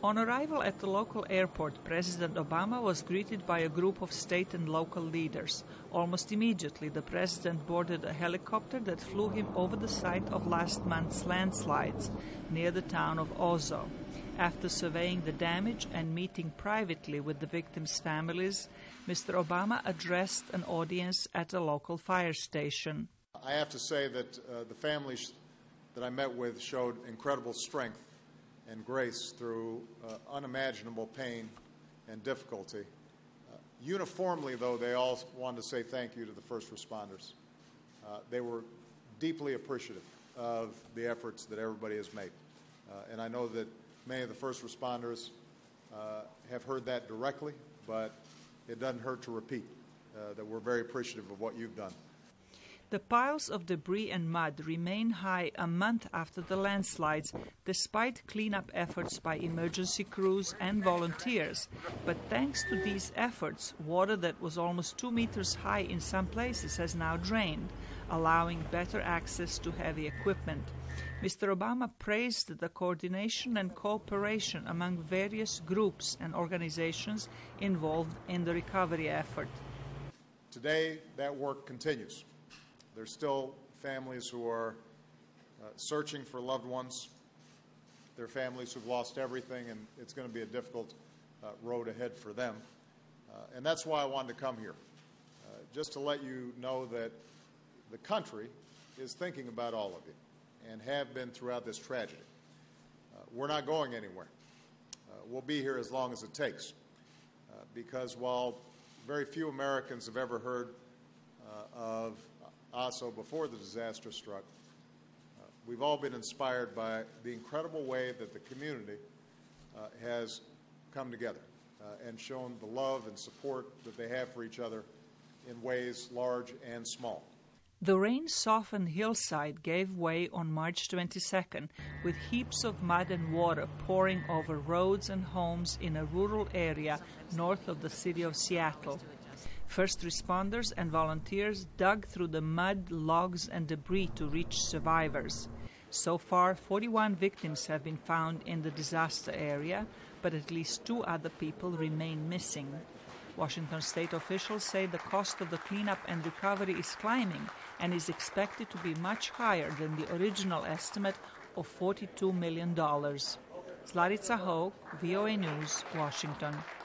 On arrival at the local airport, President Obama was greeted by a group of state and local leaders. Almost immediately, the president boarded a helicopter that flew him over the site of last month's landslides near the town of Ozo. After surveying the damage and meeting privately with the victims' families, Mr. Obama addressed an audience at a local fire station. I have to say that the families that I met with showed incredible strength and grace through unimaginable pain and difficulty. Uniformly, though, they all wanted to say thank you to the first responders. They were deeply appreciative of the efforts that everybody has made. And I know that many of the first responders have heard that directly, but it doesn't hurt to repeat that we're very appreciative of what you've done. The piles of debris and mud remain high a month after the landslides, despite cleanup efforts by emergency crews and volunteers. But thanks to these efforts, water that was almost 2 meters high in some places has now drained, allowing better access to heavy equipment. Mr. Obama praised the coordination and cooperation among various groups and organizations involved in the recovery effort. Today, that work continues. There's still families who are searching for loved ones. There are families who've lost everything, and it's going to be a difficult road ahead for them. And that's why I wanted to come here, just to let you know that the country is thinking about all of you and have been throughout this tragedy. We're not going anywhere. We'll be here as long as it takes, because while very few Americans have ever heard of Ozo before the disaster struck, we've all been inspired by the incredible way that the community has come together and shown the love and support that they have for each other in ways large and small. The rain-softened hillside gave way on March 22nd, with heaps of mud and water pouring over roads and homes in a rural area north of the city of Seattle. First responders and volunteers dug through the mud, logs, and debris to reach survivors. So far, 41 victims have been found in the disaster area, but at least 2 other people remain missing. Washington state officials say the cost of the cleanup and recovery is climbing and is expected to be much higher than the original estimate of $42 million. Zlarica Hoke, VOA News, Washington.